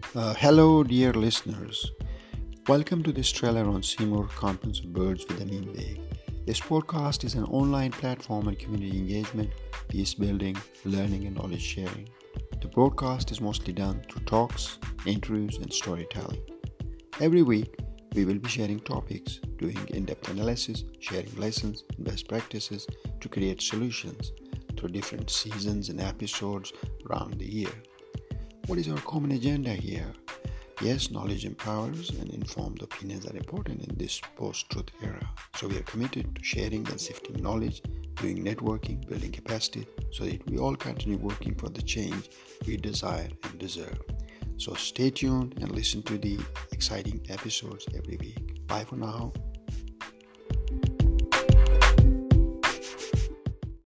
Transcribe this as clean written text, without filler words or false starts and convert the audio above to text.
Hello, dear listeners. Welcome to this trailer on Seymour Conference of Birds with Amin Beg. This podcast is an online platform and community engagement, peace building, learning, and knowledge sharing. The broadcast is mostly done through talks, interviews, and storytelling. Every week, we will be sharing topics, doing in-depth analysis, sharing lessons and best practices to create solutions through different seasons and episodes around the year. What is our common agenda here? Yes, knowledge empowers and informed opinions are important in this post-truth era. So we are committed to sharing and sifting knowledge, doing networking, building capacity so that we all continue working for the change we desire and deserve. So stay tuned and listen to the exciting episodes every week. Bye for now.